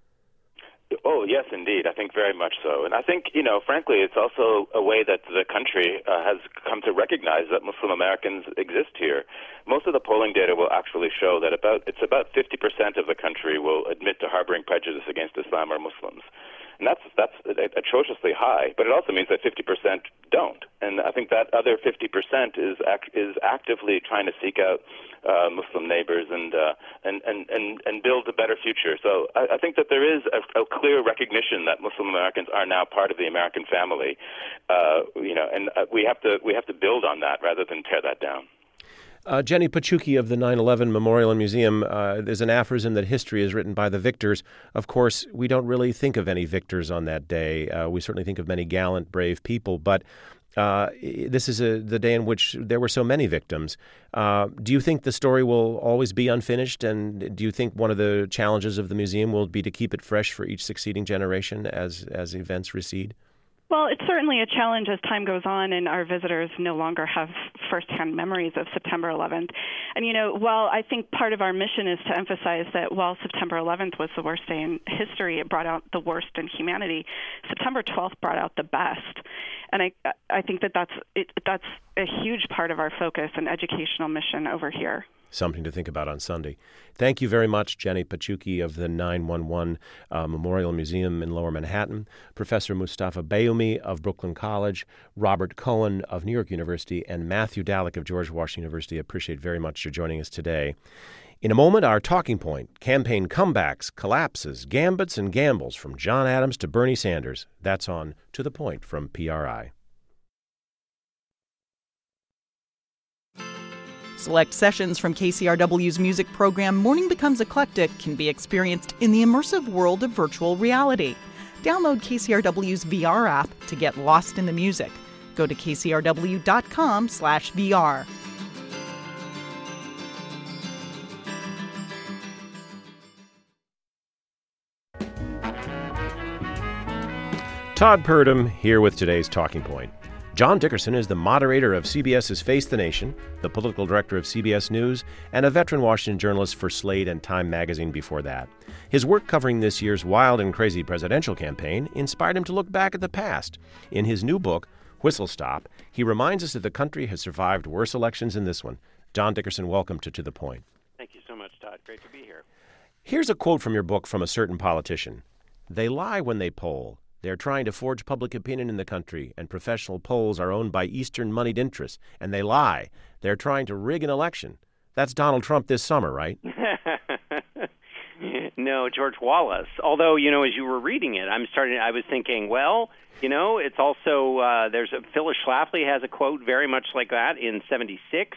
Oh, yes, indeed. I think very much so. And I think, you know, frankly, it's also a way that the country uh, has come to recognize that Muslim Americans exist here. Most of the polling data will actually show that about it's about fifty percent of the country will admit to harboring prejudice against Islam or Muslims. And that's that's atrociously high, but it also means that fifty percent don't. And I think that other fifty percent is act, is actively trying to seek out uh, Muslim neighbors and, uh, and and and and build a better future. So I, I think that there is a, a clear recognition that Muslim Americans are now part of the American family. Uh, you know, and uh, we have to we have to build on that rather than tear that down. Uh, Jenny Pachuki of the nine eleven Memorial and Museum, uh, there's an aphorism that history is written by the victors. Of course, we don't really think of any victors on that day. Uh, we certainly think of many gallant, brave people, but uh, this is a, the day in which there were so many victims. Uh, do you think the story will always be unfinished, and do you think one of the challenges of the museum will be to keep it fresh for each succeeding generation as, as events recede? Well, it's certainly a challenge as time goes on and our visitors no longer have firsthand memories of September eleventh. And, you know, while I think part of our mission is to emphasize that while September eleventh was the worst day in history, it brought out the worst in humanity, September twelfth brought out the best. And I I think that that's, it, that's a huge part of our focus and educational mission over here. Something to think about on Sunday. Thank you very much, Jenny Pachuki of the nine one one uh, Memorial Museum in Lower Manhattan, Professor Mustafa Bayoumi of Brooklyn College, Robert Cohen of New York University, and Matthew Dallek of George Washington University. I appreciate very much your joining us today. In a moment, our talking point, campaign comebacks, collapses, gambits, and gambles from John Adams to Bernie Sanders. That's on To the Point from P R I. Select sessions from K C R W's music program Morning Becomes Eclectic can be experienced in the immersive world of virtual reality. Download K C R W's V R app to get lost in the music. Go to k c r w dot com slash v r. Todd Purdom here with today's Talking Point. John Dickerson is the moderator of CBS's Face the Nation, the political director of C B S News, and a veteran Washington journalist for Slate and Time magazine before that. His work covering this year's wild and crazy presidential campaign inspired him to look back at the past. In his new book, Whistle Stop, he reminds us that the country has survived worse elections than this one. John Dickerson, welcome to To the Point. Thank you so much, Todd. Great to be here. Here's a quote from your book from a certain politician. They lie when they poll. They're trying to forge public opinion in the country, and professional polls are owned by Eastern moneyed interests, and they lie. They're trying to rig an election. That's Donald Trump this summer, right? No, George Wallace. Although, you know, as you were reading it, I'm starting. I was thinking, well, you know, it's also uh, there's a Phyllis Schlafly has a quote very much like that in seventy-six.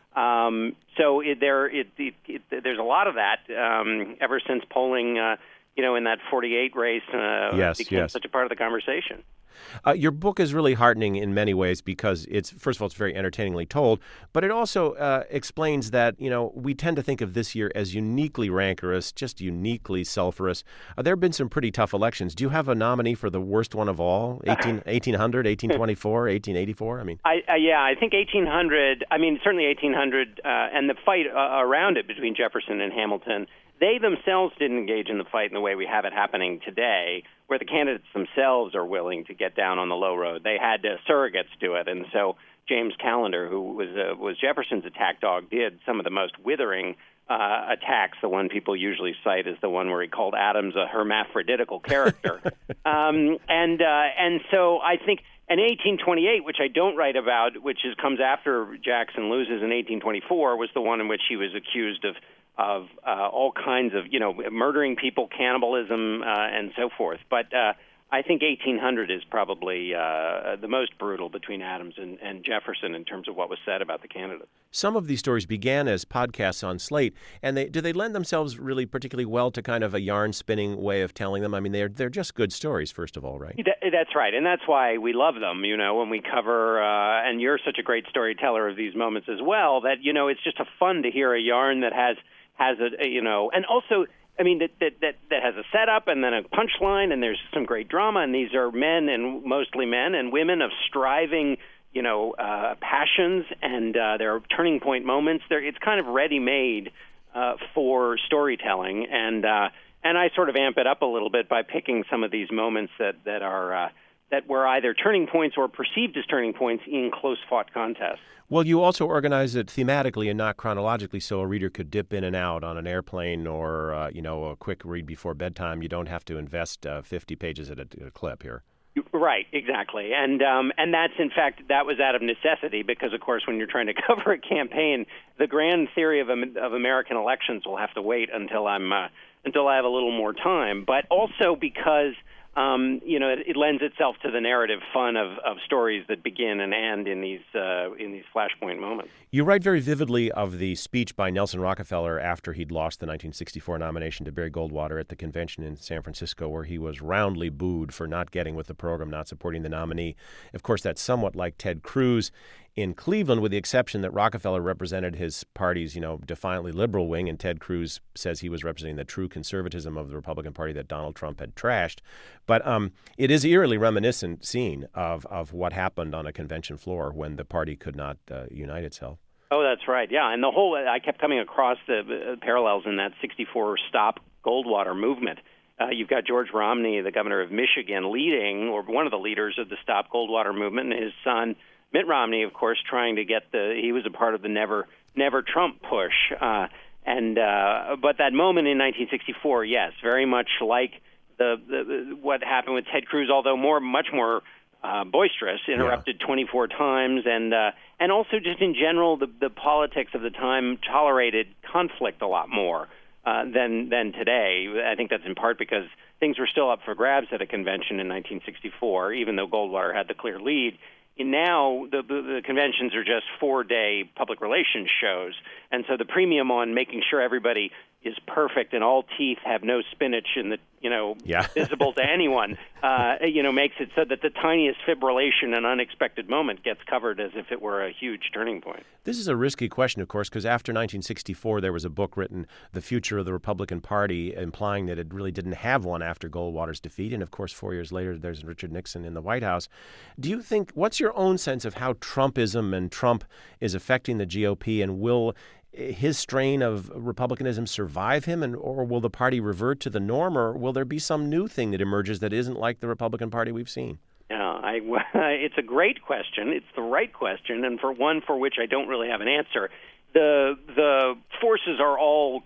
Um, so it, there, it, it, it, there's a lot of that um, ever since polling, uh, you know, in that forty-eight race uh, yes, became yes. such a part of the conversation. Uh, your book is really heartening in many ways because it's, first of all, it's very entertainingly told, but it also uh, explains that, you know, we tend to think of this year as uniquely rancorous, just uniquely sulfurous. Uh, there have been some pretty tough elections. Do you have a nominee for the worst one of all? eighteen, eighteen hundred, eighteen twenty-four, eighteen eighty-four? I mean, I, uh, yeah, I think eighteen hundred, I mean, certainly eighteen hundred uh, and the fight uh, around it between Jefferson and Hamilton, they themselves didn't engage in the fight in the way we have it happening today, where the candidates themselves are willing to get down on the low road. They had uh, surrogates do it, and so James Callender, who was uh, was Jefferson's attack dog, did some of the most withering uh, attacks. The one people usually cite is the one where he called Adams a hermaphroditical character, um, and uh, and so I think. And eighteen twenty-eight, which I don't write about, which is comes after Jackson loses in eighteen twenty-four, was the one in which he was accused of of uh, all kinds of, you know, murdering people, cannibalism, uh, and so forth. But uh, I think eighteen hundred is probably uh, the most brutal between Adams and, and Jefferson in terms of what was said about the candidates. Some of these stories began as podcasts on Slate, and they do they lend themselves really particularly well to kind of a yarn-spinning way of telling them? I mean, they're they're just good stories, first of all, right? That, that's right, and that's why we love them, you know, when we cover, uh, and you're such a great storyteller of these moments as well, that, you know, it's just a fun to hear a yarn that has, has a, you know, and also... I mean, that, that that that has a setup and then a punchline, and there's some great drama, and these are men, and mostly men and women of striving, you know, uh, passions, and uh, there are turning point moments. There, it's kind of ready-made uh, for storytelling, and uh, and I sort of amp it up a little bit by picking some of these moments that that are uh, that were either turning points or perceived as turning points in close-fought contests. Well, you also organize it thematically and not chronologically, so a reader could dip in and out on an airplane or, uh, you know, a quick read before bedtime. You don't have to invest uh, fifty pages at a, a clip here. Right, exactly. And um, and that's, in fact, that was out of necessity because, of course, when you're trying to cover a campaign, the grand theory of, of American elections will have to wait until I'm uh, until I have a little more time. But also because... Um, you know, it, it lends itself to the narrative fun of, of stories that begin and end in these uh, in these flashpoint moments. You write very vividly of the speech by Nelson Rockefeller after he'd lost the nineteen sixty-four nomination to Barry Goldwater at the convention in San Francisco, where he was roundly booed for not getting with the program, not supporting the nominee. Of course, that's somewhat like Ted Cruz in Cleveland, with the exception that Rockefeller represented his party's, you know, defiantly liberal wing, and Ted Cruz says he was representing the true conservatism of the Republican Party that Donald Trump had trashed. But um, it is eerily reminiscent scene of, of what happened on a convention floor when the party could not uh, unite itself. Oh, that's right. Yeah, and the whole I kept coming across the uh, parallels in that sixty-four Stop Goldwater movement. Uh, you've got George Romney, the governor of Michigan, leading, or one of the leaders of the Stop Goldwater movement, and his son Mitt Romney, of course, trying to get the he was a part of the Never Never Trump push. Uh, and uh, but that moment in nineteen sixty-four, yes, very much like the, the what happened with Ted Cruz, although more much more uh, boisterous, interrupted yeah. twenty-four times, and uh, and also just in general, the the politics of the time tolerated conflict a lot more uh, than than today. I think that's in part because things were still up for grabs at a convention in nineteen sixty-four, even though Goldwater had the clear lead. Now, the, the, the conventions are just four-day public relations shows, and so the premium on making sure everybody is perfect and all teeth have no spinach in the, you know, yeah. visible to anyone, uh, you know, makes it so that the tiniest fibrillation and unexpected moment gets covered as if it were a huge turning point. This is a risky question, of course, because after nineteen sixty-four, there was a book written, The Future of the Republican Party, implying that it really didn't have one after Goldwater's defeat. And, of course, four years later, there's Richard Nixon in the White House. Do you think, what's your own sense of how Trumpism and Trump is affecting the G O P, and will his strain of republicanism survive him, and or will the party revert to the norm, or will there be some new thing that emerges that isn't like the Republican Party we've seen? Yeah, I, it's a great question. It's the right question, and for one for which I don't really have an answer. The the forces are all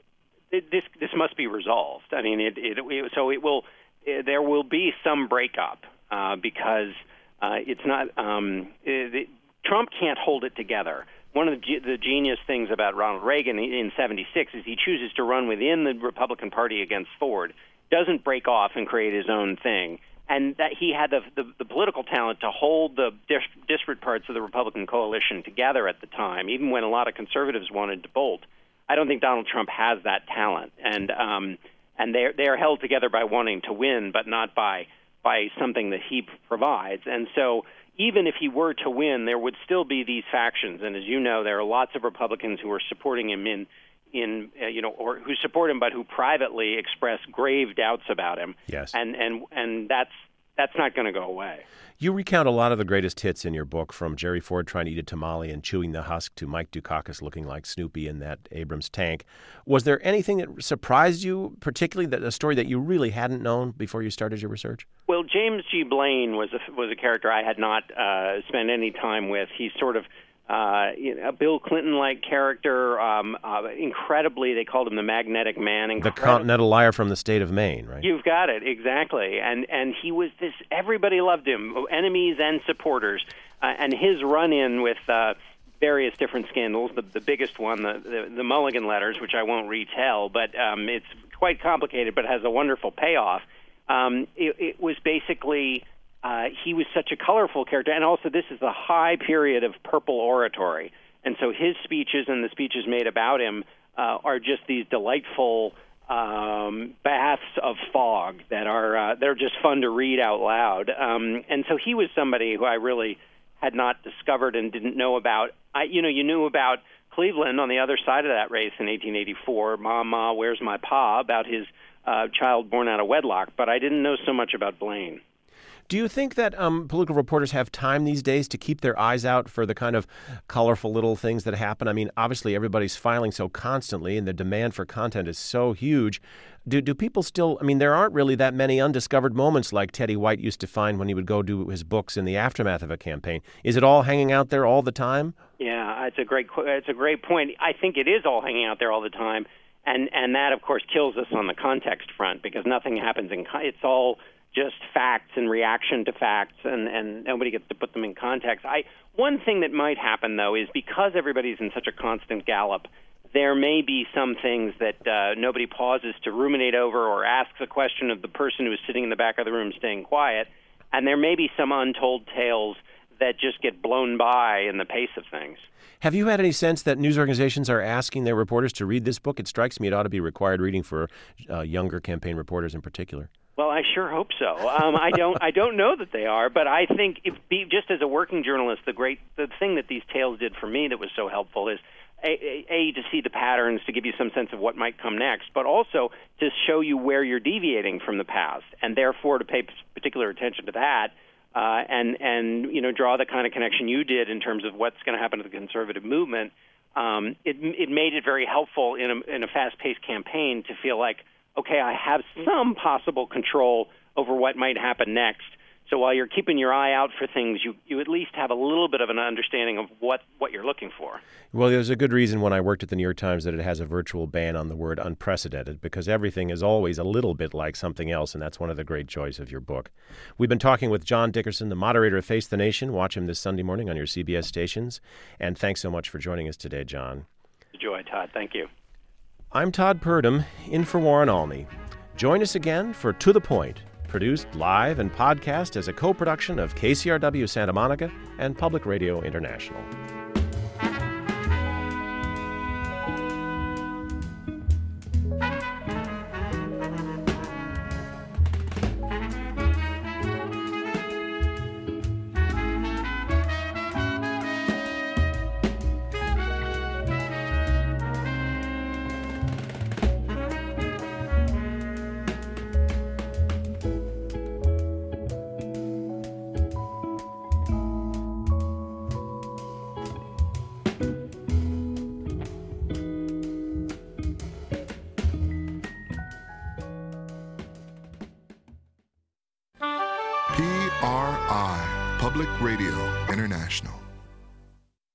it, this. This must be resolved. I mean, it, it, it so it will. It, there will be some breakup uh, because uh, it's not. Um, it, it, Trump can't hold it together. one of the, ge- the genius things about Ronald Reagan in seventy-six is he chooses to run within the Republican Party against Ford, doesn't break off and create his own thing. And that he had the, the, the political talent to hold the dis- disparate parts of the Republican coalition together at the time, even when a lot of conservatives wanted to bolt. I don't think Donald Trump has that talent, and um, and they're they're held together by wanting to win, but not by by something that he provides. And so, even if he were to win, there would still be these factions. And as you know, there are lots of Republicans who are supporting him in. in uh, you know, or who support him, but who privately express grave doubts about him. Yes. And and and that's that's not going to go away. You recount a lot of the greatest hits in your book, from Jerry Ford trying to eat a tamale and chewing the husk to Mike Dukakis looking like Snoopy in that Abrams tank. Was there anything that surprised you, particularly that a story that you really hadn't known before you started your research? Well, James G. Blaine was a, was a character I had not uh, spent any time with. He's sort of Uh, you know, a Bill Clinton-like character. Um, uh, incredibly, they called him the Magnetic Man. The Continental Liar from the state of Maine, right? You've got it, exactly. And and he was this. Everybody loved him, enemies and supporters. Uh, and his run-in with uh, various different scandals. The, the biggest one, the, the the Mulligan letters, which I won't retell, but um, it's quite complicated, but has a wonderful payoff. Um, it, it was basically. Uh, he was such a colorful character, and also this is the high period of purple oratory, and so his speeches and the speeches made about him uh, are just these delightful um, baths of fog that are uh, they're just fun to read out loud. Um, and so he was somebody who I really had not discovered and didn't know about. I, you know, you knew about Cleveland on the other side of that race in eighteen eighty-four, Ma, Ma, Where's My Pa, about his uh, child born out of wedlock, but I didn't know so much about Blaine. Do you think that um, political reporters have time these days to keep their eyes out for the kind of colorful little things that happen? I mean, obviously everybody's filing so constantly and the demand for content is so huge. Do do people still, I mean, there aren't really that many undiscovered moments like Teddy White used to find when he would go do his books in the aftermath of a campaign. Is it all hanging out there all the time? Yeah, it's a great it's a great point. I think it is all hanging out there all the time. And, and that, of course, kills us on the context front because nothing happens in con- it's all just facts and reaction to facts, and, and nobody gets to put them in context. I one thing that might happen, though, is because everybody's in such a constant gallop, there may be some things that uh, nobody pauses to ruminate over or asks a question of the person who is sitting in the back of the room staying quiet, and there may be some untold tales that just get blown by in the pace of things. Have you had any sense that news organizations are asking their reporters to read this book? It strikes me it ought to be required reading for uh, younger campaign reporters in particular. Well, I sure hope so. Um, I don't. I don't know that they are, but I think, if be, just as a working journalist, the great the thing that these tales did for me that was so helpful is a, a, a to see the patterns, to give you some sense of what might come next, but also to show you where you're deviating from the past, and therefore to pay particular attention to that, uh, and and you know draw the kind of connection you did in terms of what's going to happen to the conservative movement. Um, it it made it very helpful in a in a fast-paced campaign to feel like, okay, I have some possible control over what might happen next. So while you're keeping your eye out for things, you, you at least have a little bit of an understanding of what, what you're looking for. Well, there's a good reason when I worked at the New York Times that it has a virtual ban on the word unprecedented, because everything is always a little bit like something else, and that's one of the great joys of your book. We've been talking with John Dickerson, the moderator of Face the Nation. Watch him this Sunday morning on your C B S stations. And thanks so much for joining us today, John. Joy, Todd. Thank you. I'm Todd Purdom, in for Warren Alney. Join us again for To the Point, produced live and podcast as a co-production of K C R W Santa Monica and Public Radio International. P R I, Public Radio International.